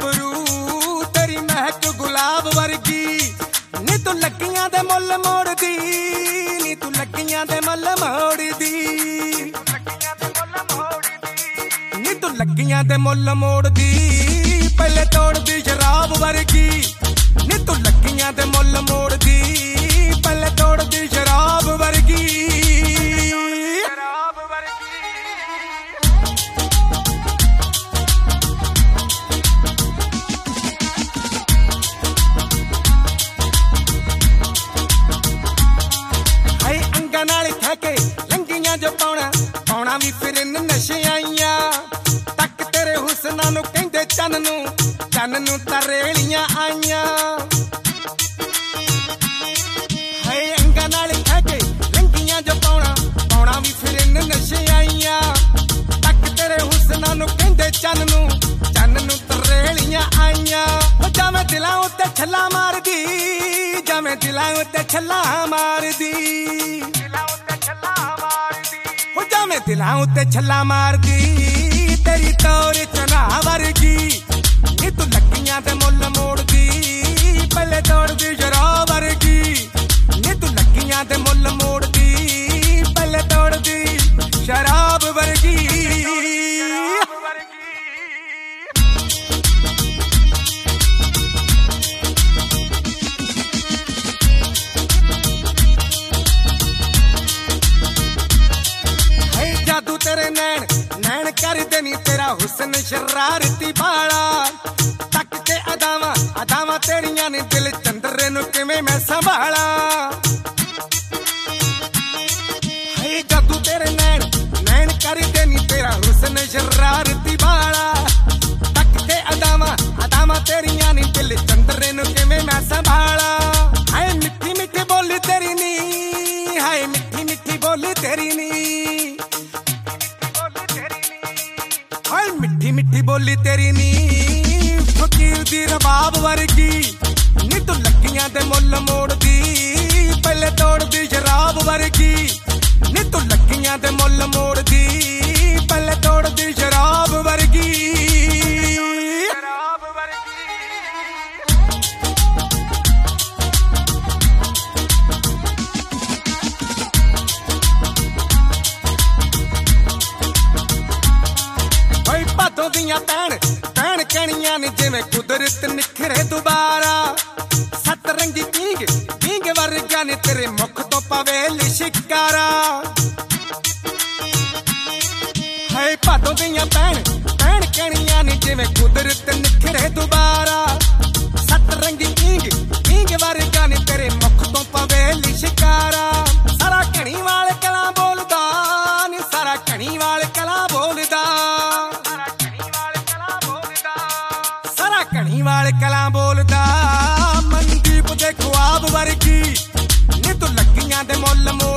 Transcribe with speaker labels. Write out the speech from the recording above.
Speaker 1: गबरू तेरी महक गुलाब वर्गी नी तू लगियां दे मुल मोड़दी नी तू लगियां दे मुल मोड़दी नी तू लगियां दे मुल मोड़दी पहले तोड़दी शराब वर्गी नी तू लगियां दे मुल मोड़दी पहले तोड़दी शराब वर्गी लंगियां जो पाउना पाउना भी फिर नशे आईया तक तेरे हुसना नू कहंदे चन नू तरेलियां आईया हाय अंगा नाल खाके लंगियां जो पाउना पाउना भी फिर नशे आईया तक तेरे हुसना नू कहंदे चन नू तरेलियां आईया जावें दिलां उत्ते छल्ला मारदी जावें दिलां उत्ते छल्ला मारदी मैं दिलां उत्ते छल्ला मारदी तेरी तौर चना वर्गी नी तू लगियां ते मुल मोड़दी पहले तोड़दी शराब वर्गी नी तू लगियां ते मुल मोड़दी पहले तोड़दी शराब वर्गी जादू तेरे नैन कर देनी तेरा हुस्न शरारती बाला तक के अदावा तेरिया ने दिल चंद्रे नू किवें मैं संभाला हाय जादू तेरे नैन कर देनी तेरा हुस्न शरारती बाला तक के अदावा तेरिया ने दिल चंद्रे नू किवें मैं संभाला हाय मिठी मिठी बोली तेरी नी हाय मिठी मिठी बोली तेरी नी मिठी मिठी बोली तेरी नी फकीर दी रबाब वर्गी नी तू लगियां दे मुल मोड़दी पहले तोड़दी शराब वर्गी नी तू लगियां दे मुल मोड़दी पहले तोड़दी शराब वर्गी भादों दियां भैन कहनियां ने जिवें कुदरत निखरे दुबारा सतरंगी पींग वर्गा ने तेरे मुख तो पवे लिशिकारा हाय भादों दियां भैन कहनियां ने जिवें कुदरत निखरे दुबारा सतरंगी पींग वर्गा ने तेरे मुख तो पवे लिशिकारा सारा घणी वाल कला बोलदा नी सारा घणी वाल कला बोलदा घणी वाल कला बोलदा मनदीप दे ख्वाब वर्गी नी तू लगियां दे मुल